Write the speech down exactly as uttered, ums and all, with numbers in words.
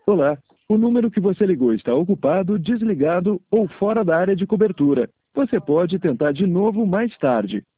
Olá, o número que você ligou está ocupado, desligado ou fora da área de cobertura. Você pode tentar de novo mais tarde.